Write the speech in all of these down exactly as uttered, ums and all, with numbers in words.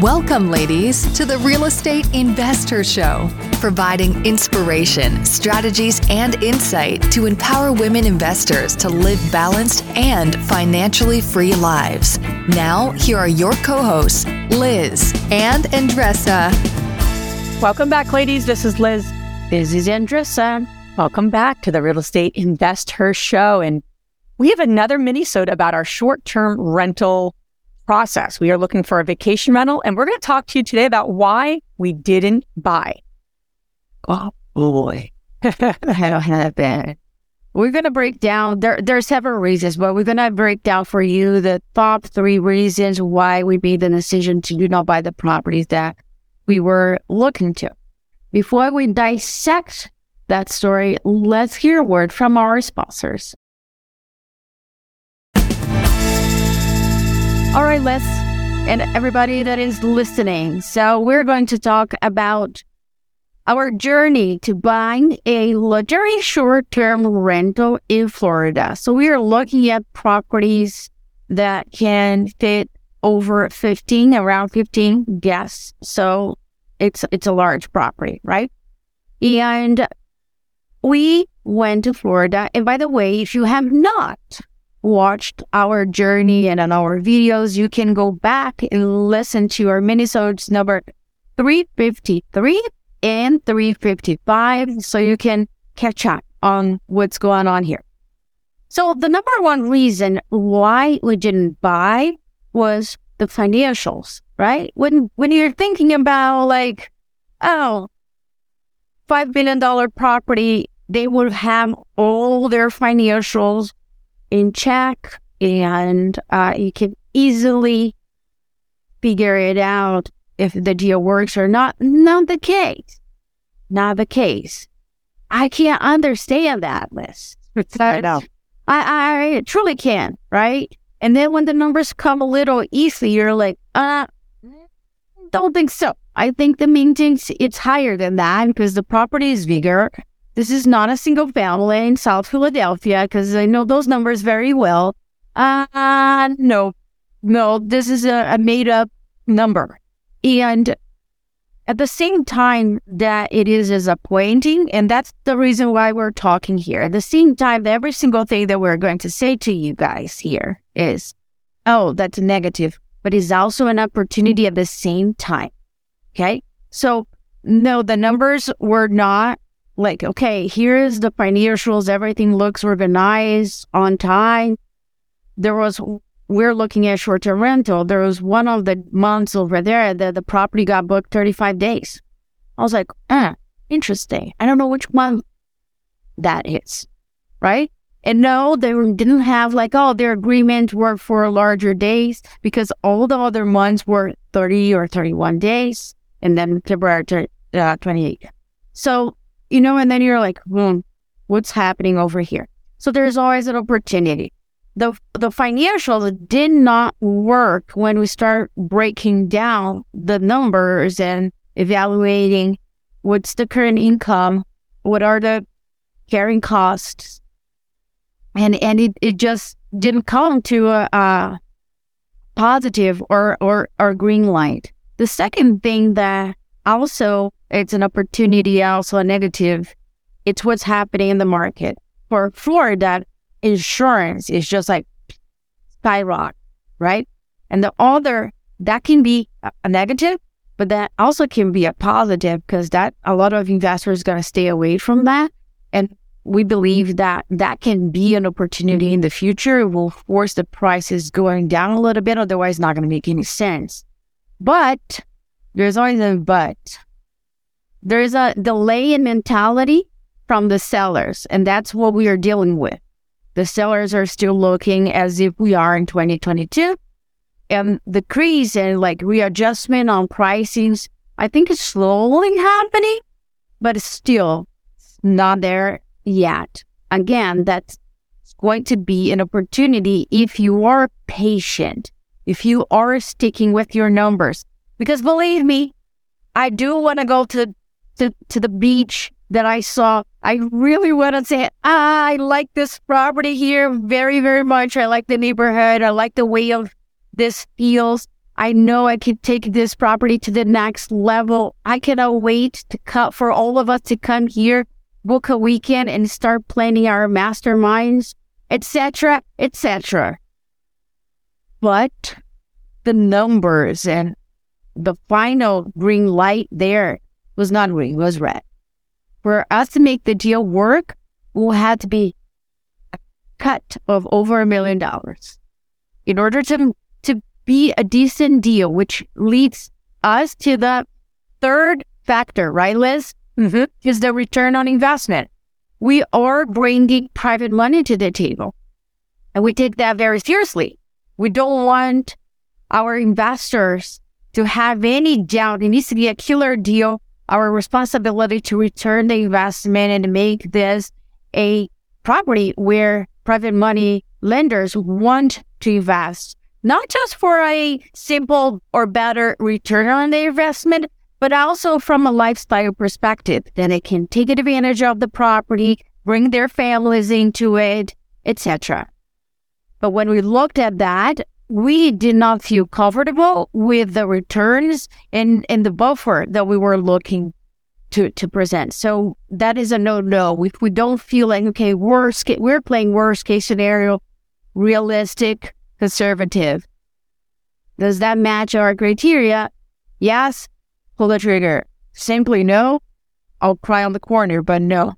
Welcome, ladies, to the Real Estate Investor Show, providing inspiration, strategies, and insight to empower women investors to live balanced and financially free lives. Now, here are your co-hosts, Liz and Andressa. Welcome back, ladies. This is Liz. This is Andressa. Welcome back to the Real Estate Investor Show. And we have another mini-sode about our short-term rental process. We are looking for a vacation rental, and we're going to talk to you today about why we didn't buy. Oh boy, I don't have that. We're going to break down, there, there are several reasons, but we're going to break down for you the top three reasons why we made the decision to do not buy the properties that we were looking to. Before we dissect that story, let's hear a word from our sponsors. All right, Liz, and everybody that is listening. So we're going to talk about our journey to buying a luxury short-term rental in Florida. So we are looking at properties that can fit over fifteen, around fifteen guests. So it's it's a large property, right? And we went to Florida. And by the way, if you have not watched our journey and on our videos, you can go back and listen to our minisodes number three fifty-three and three fifty-five so you can catch up on what's going on here. So the number one reason why we didn't buy was the financials, right? When when you're thinking about like, oh, five billion dollars property, they would have all their financials in check, and uh, you can easily figure it out if the deal works or not. Not the case. Not the case. I can't understand that, Liz. I know. I, I truly can, right? And then when the numbers come a little easy, you're like, uh, don't think so. I think the main thing, it's higher than that because the property is bigger. This is not a single family in South Philadelphia because I know those numbers very well. Uh, no, no, this is a, a made up number. And at the same time that it is disappointing, and that's the reason why we're talking here. At the same time, every single thing that we're going to say to you guys here is, oh, that's negative, but it's also an opportunity at the same time. Okay? So, no, the numbers were not like, okay, here's the financials, everything looks organized, on time. There was, we're looking at short-term rental. There was one of the months over there that the property got booked thirty-five days. I was like, ah, interesting. I don't know which month that is, right? And no, they didn't have like, oh, their agreement were for larger days because all the other months were thirty or thirty-one days, and then February uh, twenty-eighth. So, you know, and then you're like, hmm, what's happening over here? So there's always an opportunity. The the financials did not work when we start breaking down the numbers and evaluating what's the current income, what are the carrying costs. And and it, it just didn't come to a, a positive or, or, or green light. The second thing that also it's an opportunity, also a negative, it's what's happening in the market. For Florida, insurance is just like skyrocket, right? And the other, that can be a negative, but that also can be a positive because that a lot of investors are going to stay away from that. And we believe that that can be an opportunity in the future. It will force the prices going down a little bit, otherwise it's not going to make any sense. But there's always a but. There's a delay in mentality from the sellers, and that's what we are dealing with. The sellers are still looking as if we are in twenty twenty-two, and the crease and like readjustment on pricings, I think it's slowly happening, but it's still not there yet. Again, that's going to be an opportunity if you are patient, if you are sticking with your numbers. Because believe me, I do want to go to, to, to the beach that I saw. I really want to say, ah, I like this property here very, very much. I like the neighborhood. I like the way of this feels. I know I can take this property to the next level. I cannot wait to cut for all of us to come here, book a weekend, and start planning our masterminds, et cetera, et cetera. But the numbers and the final green light there was not green, was red. For us to make the deal work, we'll have to be a cut of over a million dollars in order to to be a decent deal, which leads us to the third factor, right, Liz? Mm-hmm. Is the return on investment. We are bringing private money to the table, and we take that very seriously. We don't want our investors to have any doubt. It needs to be a killer deal. Our responsibility to return the investment and make this a property where private money lenders want to invest, not just for a simple or better return on the investment, but also from a lifestyle perspective, that they can take advantage of the property, bring their families into it, et cetera. But when we looked at that, we did not feel comfortable with the returns and, and the buffer that we were looking to, to present. So that is a no-no. If we don't feel like, okay, worst ca- we're playing worst case scenario, realistic, conservative. Does that match our criteria? Yes, pull the trigger. Simply no, I'll cry on the corner, but no.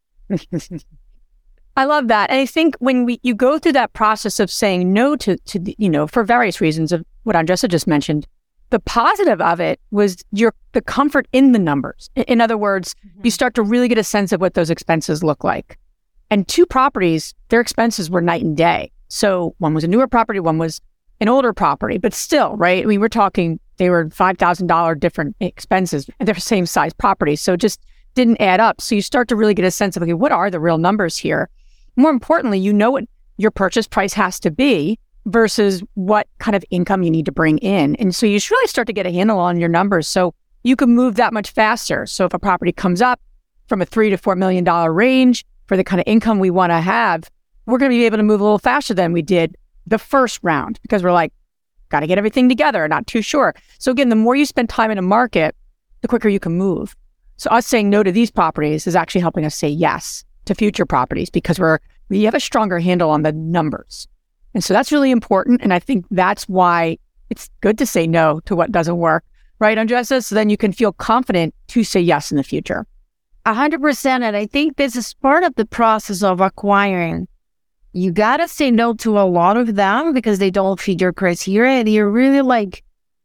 I love that. And I think when we you go through that process of saying no to, to the, you know, for various reasons of what Andressa just mentioned, the positive of it was your the comfort in the numbers. In, in other words, mm-hmm. you start to really get a sense of what those expenses look like. And two properties, their expenses were night and day. So one was a newer property, one was an older property, but still, right? I mean, we're talking, they were five thousand dollars different expenses, and they're same size properties. So it just didn't add up. So you start to really get a sense of, okay, what are the real numbers here? More importantly, you know what your purchase price has to be versus what kind of income you need to bring in. And so you should really start to get a handle on your numbers so you can move that much faster. So if a property comes up from a three to four million dollar range for the kind of income we want to have, we're going to be able to move a little faster than we did the first round because we're like, got to get everything together, not too sure. So again, the more you spend time in a market, the quicker you can move. So us saying no to these properties is actually helping us say yes to future properties because we're we have a stronger handle on the numbers. And so that's really important. And I think that's why it's good to say no to what doesn't work, right, Andressa? So then you can feel confident to say yes in the future. A hundred percent. And I think this is part of the process of acquiring. You got to say no to a lot of them because they don't fit your criteria. And you're really like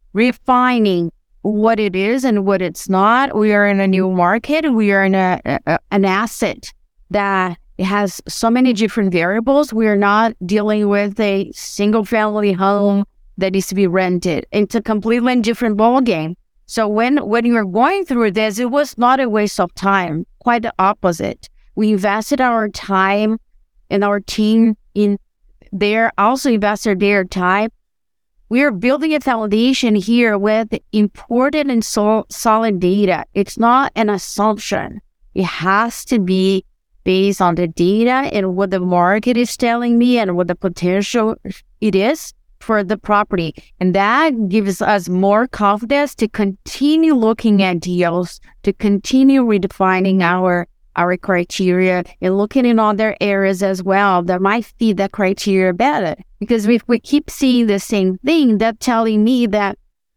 refining what it is and what it's not. We are in a new market. We are in a, a an asset that has so many different variables. We are not dealing with a single family home that needs to be rented. It's a completely different ballgame. So when, when you're going through this, it was not a waste of time. Quite the opposite. We invested our time and our team in there, also invested their time. We are building a foundation here with important and so, solid data. It's not an assumption. It has to be based on the data and what the market is telling me and what the potential it is for the property. And that gives us more confidence to continue looking at deals, to continue redefining our our criteria and looking in other areas as well that might fit that criteria better. Because if we keep seeing the same thing, that's telling me that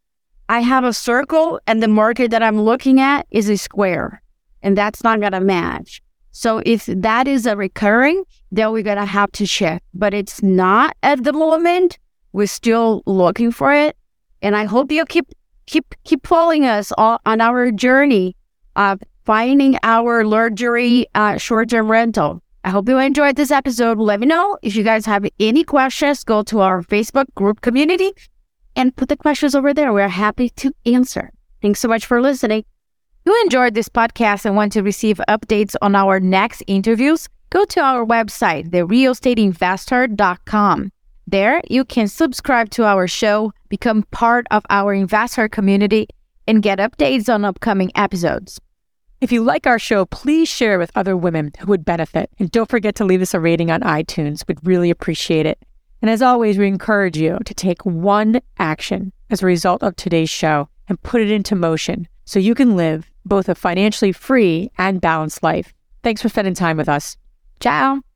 I have a circle and the market that I'm looking at is a square, and that's not going to match. So if that is a recurring, then we're going to have to shift. But it's not at the moment. We're still looking for it. And I hope you keep keep keep following us on, on our journey of finding our luxury uh, short-term rental. I hope you enjoyed this episode. Let me know if you guys have any questions. Go to our Facebook group community and put the questions over there. We're happy to answer. Thanks so much for listening. If you enjoyed this podcast and want to receive updates on our next interviews, go to our website, the real estate investor dot com. There, you can subscribe to our show, become part of our investor community, and get updates on upcoming episodes. If you like our show, please share with other women who would benefit. And don't forget to leave us a rating on iTunes. We'd really appreciate it. And as always, we encourage you to take one action as a result of today's show and put it into motion so you can live both a financially free and balanced life. Thanks for spending time with us. Ciao.